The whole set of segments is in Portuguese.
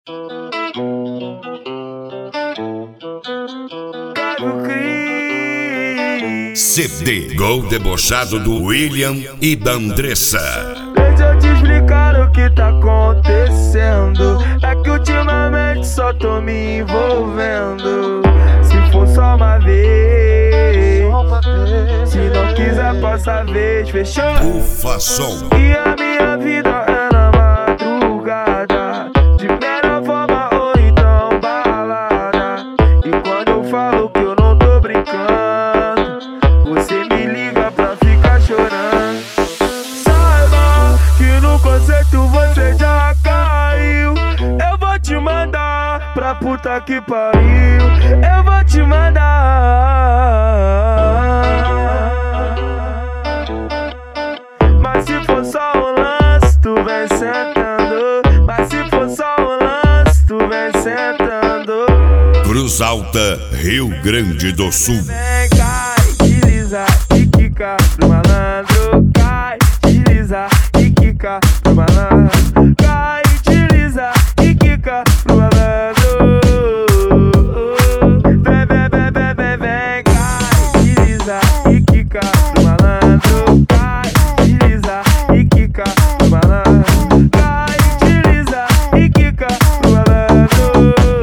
CD Gol Debochado do William e da Andressa. Deixa eu te explicar o que tá acontecendo. É que ultimamente só tô me envolvendo. Se for só uma vez, se não quiser passa a vez, fechou? Ufa som. E a minha vida é na madrugada, de melhor forma ou então balada. E quando eu falo que eu não tô brincando, você me liga pra ficar chorando. Saiba que no conceito você já caiu. Eu vou te mandar pra puta que pariu. Eu vou te mandar. Mas se for só um lance, tu vem sentando. Mas se for só um lance, tu vem sentando. Cruz Alta, Rio Grande do Sul. Vem, cai, desliza e quica pro malandro. Cai, desliza e quica pro malandro. Cai, desliza e quica pro malandro. Vem, vem, vem, vem, vem, vem, cai, desliza e quica pro malandro. Cai, desliza e quica pro malandro. Cai, desliza e quica pro malandro.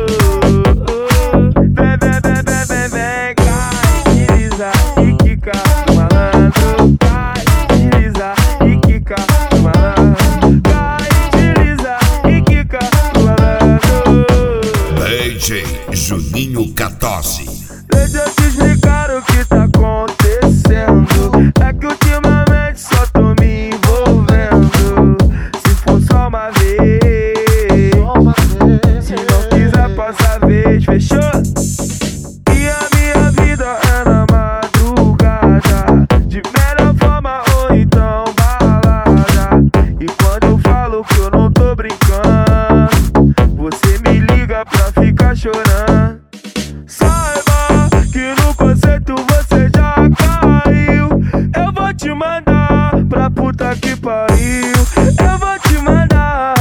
Vem, vem, vem, vem, vem, vem, cai, desliza e quica pro malandro. Cai, desliza e quica pro malandro. Cai, desliza e quica pro malandro. DJ Juninho 14. Deixa eu te explicar o que tá acontecendo. É que ultimamente só tô me envolvendo. Se for só uma vez, se não quiser passa a vez, fechou? E a minha vida é na madrugada, de melhor forma ou então balada. E quando eu falo que eu não tô brincando, você me liga pra ficar chorando. Saiba que no conceito você já caiu. Eu vou te mandar pra puta que pariu. Eu vou te mandar.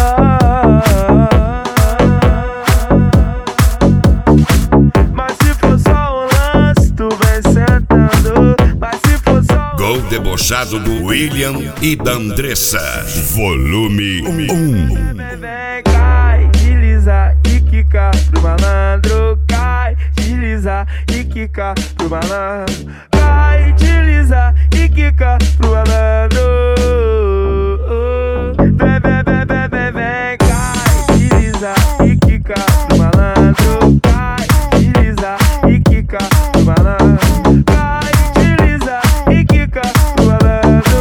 Mas se for só um lance, tu vem sentando. Mas se for só Gol Debochado do William e da Andressa. Volume 1. vem, cai, desliza e quica pro malandro. Cai, desliza e quica pro malandro. Cai, desliza e quica pro malandro. Vem, vem, vem, vem, vem, vem, cai, desliza e quica pro malandro. Cai, desliza e quica pro malandro. Cai, desliza e quica pro malandro.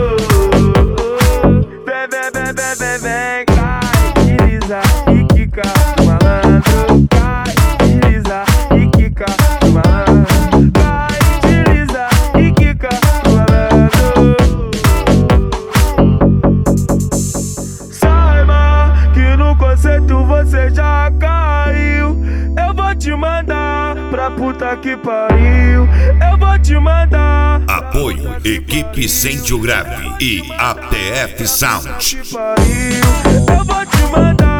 Vem, vem, vem, vem, vem, vem, cai, desliza e quica pro malandro. Cai, desliza e quica pro malandro. Cai, desliza e quica pro malandro. Saiba que no conceito você já caiu. Eu vou te mandar pra puta que pariu. Eu vou te mandar. Apoio Equipe Sente o Grave e ATF Sound. Que pariu. Eu vou te mandar.